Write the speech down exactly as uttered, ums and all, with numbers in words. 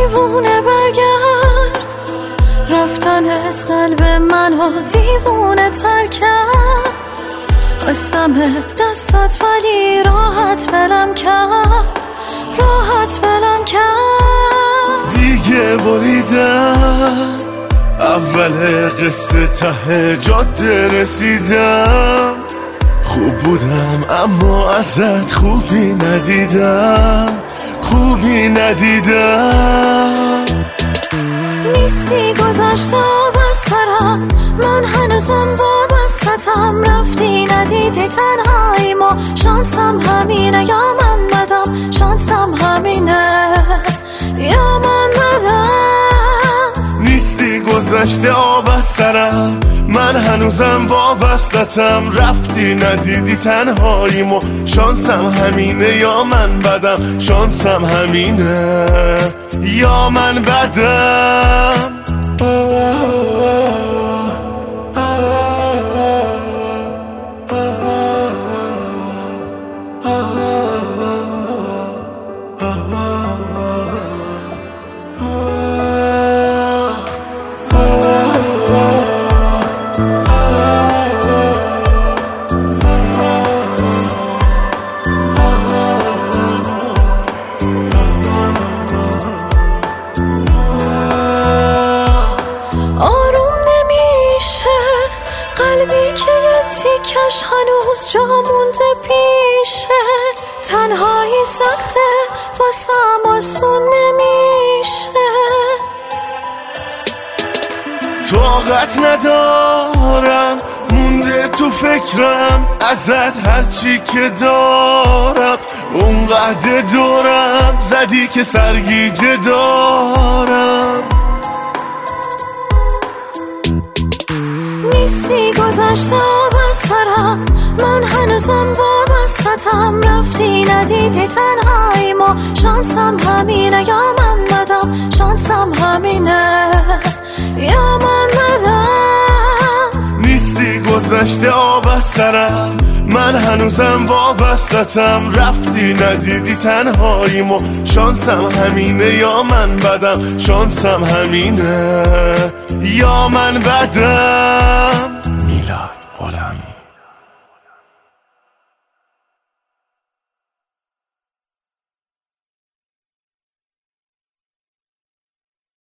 دیوونه برگرد، رفتنت قلب منو دیوونه تر کرد. خواستمت دستت ولی راحت ولم کرد، راحت ولم کرد. دیگه بریدم اول قصه ته جاده رسیدم. خوب بودم اما ازت خوبی ندیدم، خوبی ندیدم. نیستی گذشته از سرم، من هنوزم وابستم. رفتی ندیدی تنهاییمو، شانسم همینه یا من بدم، شانسم همینه یا من بدم. نیستی گذشته آب از سرم، من هنوزم وابستم. رفتی ندیدی تنهاییمو، شانسم همینه یا من بدم، شانسم همینه یا من بدم. قلبی که یه تیکش هنوز جا مونده پیشه، تنهایی سخته واسم آسون نمیشه. طاقت ندارم مونده تو فکرم، ازت هرچی که دارم اونقدر دارم، زدی که سرگیجه دارم. نیستی گذشته از سرم، من هنوزم وابستم. رفتی ندیدی تنهاییمو، شانسم همینه یا من بدم، شانسم همینه یا من بدم. نیستی گذشته آب از سرم، من هنوزم وابستم. رفتی ندیدی تنهاییمو، شانسم همینه یا من بدم، شانسم همینه یا من بدم. میلاد غلامی.